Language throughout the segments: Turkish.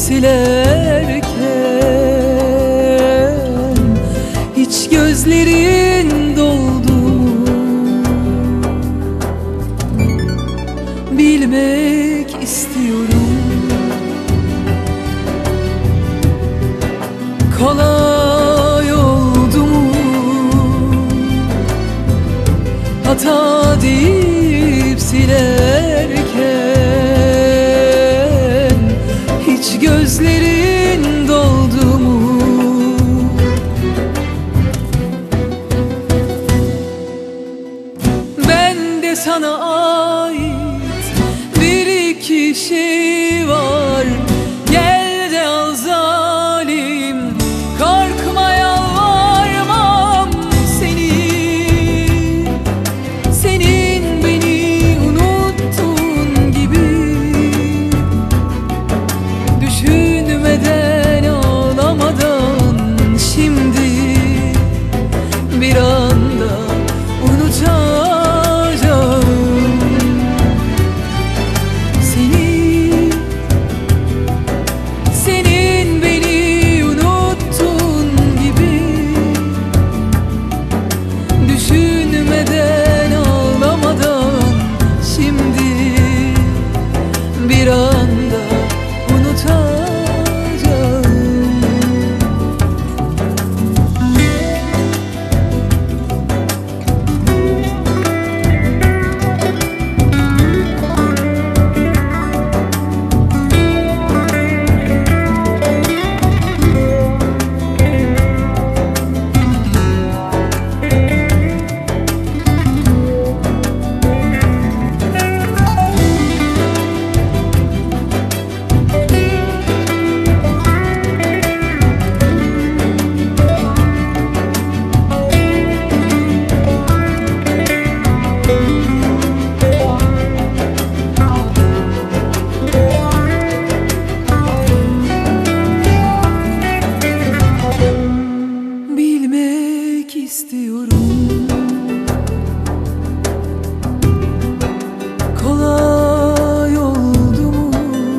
silerken hiç gözlerin doldu mu? Bilmek istiyorum. Kolay oldu mu hata deyip silerken hiç gözlerin doldu mu? Bende sana ait bir iki şey var. Gel de al zalim, korkma yalvarmam seni. Senin beni unuttun gibi, düşünmeden ağlamadan şimdi bir anda unutacağım seni. Senin beni unuttun gibi, düşünmeden ağlamadan şimdi bir anda unutacağım. Bilmek istiyorum. Kolay oldu mu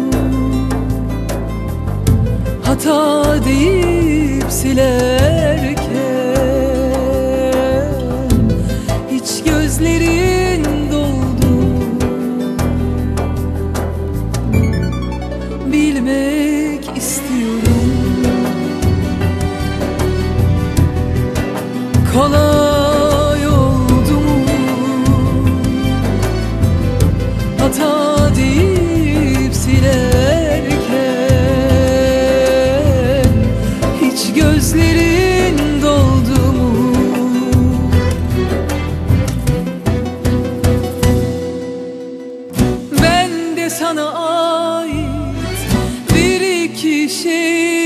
hata deyip silerken hiç gözlerin doldu mu? Bilmek istiyorum. Kolay oldu mu hata deyip silerken hiç gözlerin doldu mu? Bende sana ait bir iki şey